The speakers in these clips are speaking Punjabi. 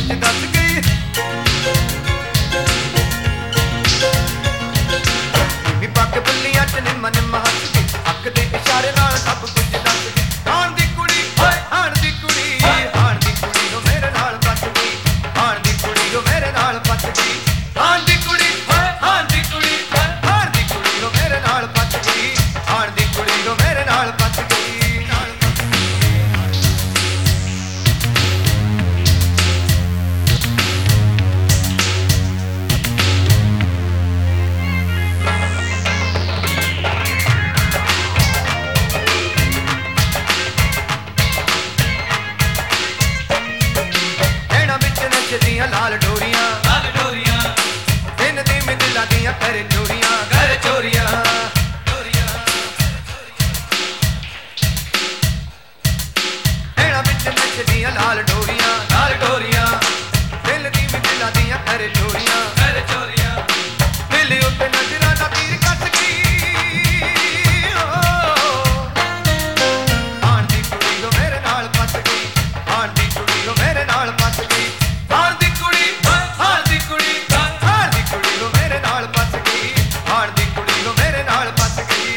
ਕੁਝ ਦੱਸ ਗਈ। ਨੀ ਪੱਕ ਬੁੱਲੀਆਂ ਚ ਨਿੰਮ ਨਿੰਮ ਹੱਸ ਗਈ, ਅੱਖ ਦੇ ਇਸ਼ਾਰੇ ਨਾਲ ਸਭ ਕੁਝ ਦੱਸ ਗਈ। ਹਾਣ ਦੀ ਕੁੜੀ ਓਏ ਹਾਣ ਦੀ ਕੁੜੀ, ਹਾਣ ਦੀ ਕੁੜੀ ਨੂੰ ਮੇਰੇ ਨਾਲ ਫਸ ਗਈ, ਹਾਣ ਦੀ ਕੁੜੀ ਨੂੰ ਮੇਰੇ ਨਾਲ ਫਸ ਗਈ। ਹਾਣ ਦੀ ਕੁੜੀ ਓਏ ਹਾਣ ਦੀ ਕੁੜੀ, ਹਾਣ ਦੀ ਕੁੜੀ ਨੂੰ ਮੇਰੇ ਨਾਲ ਫਸ ਗਈ, ਹਾਣ ਦੀ ਕੁੜੀ ਨੂੰ ਮੇਰੇ ਨਾਲ ਫਸ ਗਈ। ਦੀਆਂ ਲਾਲ ਡੋਰੀਆਂ, ਲਾਲ ਡੋਰੀਆਂ, ਦਿਨ ਦੀ ਮਿੱਲਾਂ ਦੀਆਂ ਕਰ ਚੋਰੀਆਂ, ਕਰ ਚੋਰੀਆਂ, ਚੋਰੀਆਂ। ਨੈਣਾ ਵਿੱਚ ਨੱਚਦੀਆਂ ਲਾਲ ਡੋਰੀਆਂ, ਲਾਲ ਡੋਰੀਆਂ, ਦਿਲ ਦੀ ਮਿੱਲਾਂ ਦੀਆਂ ਕਰ ਚੋਰੀਆਂ, ਕਰ ਚੋਰੀਆਂ। ਦਿਲ ਉੱਤੇ ਨਜ਼ਰਾਂ ਦਾ ਤੀਰ ਕੱਟ ਗਈ। ਹਾਣ ਦੀ ਕੁੜੀ ਜੋ ਮੇਰੇ ਨਾਲ ਫਸ ਗਈ, ਹਾਣ ਦੀ ਕੁੜੀ ਜੋ ਮੇਰੇ ਨਾਲ ਫਸ ਗਈ। ਹਾਣ ਦੀ ਕੁੜੀ ਓਏ ਹਾਣ ਦੀ ਕੁੜੀ, ਹਾਣ ਦੀ ਕੁੜੀ ਨੂੰ ਮੇਰੇ ਨਾਲ ਫਸ ਗਈ, ਹਾਣ ਦੀ ਕੁੜੀ ਨੂੰ ਮੇਰੇ ਨਾਲ ਫਸ ਗਈ।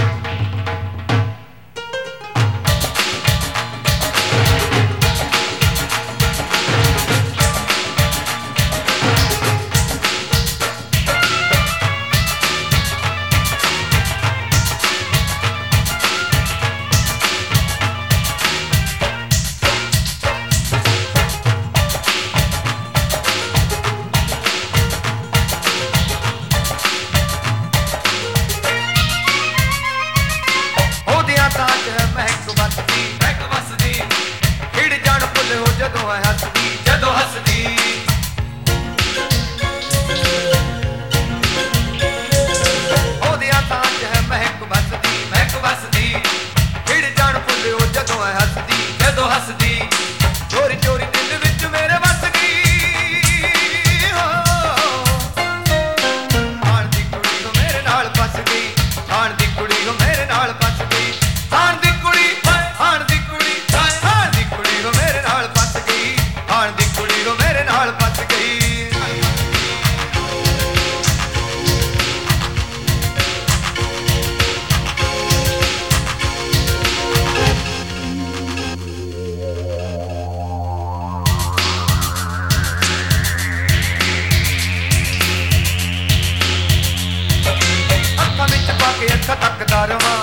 ਮਹਿਕ ਵਸਦੀ, ਮਹਿਕ ਵਸਦੀ, ਖਿੜ ਜਾਣ ਫੁੱਲ ਹੋ ਜਦੋਂ ਹੱਸਦੀ, ਜਦੋਂ ਹੱਸਦੀ। ਉਹਦੀਆਂ ਤਾਂ ਚ ਮਹਿਕ ਵਸਦੀ, ਮਹਿਕ ਵਸਦੀ, ਖਿੜ ਜਾਣ ਫੁੱਲ ਹੋ ਜਦੋਂ ਹੱਸਦੀ, ਜਦੋਂ ਹੱਸਦੀ। ਚੋਰੀ ਚੋਰੀ ਦਿਲ ਵਿੱਚ ਮੇਰੇ ਵਸ ਗਈ। ਹਾਣ ਦੀ ਕੁੜੀ ਨੂੰ ਮੇਰੇ ਨਾਲ ਫਸ ਗਈ, ਹਾਣ ਦੀ ਕੁੜੀ ਨੂੰ ਮੇਰੇ ਨਾਲ ਫਸ ਗਈ। ਹਾਣ ਦੀ ਕੁੜੀ ਓਏ ਹਾਣ ਦੀ ਕੁੜੀ, ਹਾਣ ਦੀ ਕੁੜੀ ਨੂੰ ਮੇਰੇ ਨਾਲ ਫਸ ਗਈ, ਹਾਣ ਦੀ ਕੁੜੀ ਨੂੰ ਮੇਰੇ ਨਾਲ ਫਸ ਗਈ। ਅੱਖਾਂ ਵਿੱਚ ਪਾ ਕੇ ਅੱਖਾਂ ਤੱਕਦਾ ਰਵਾਂ,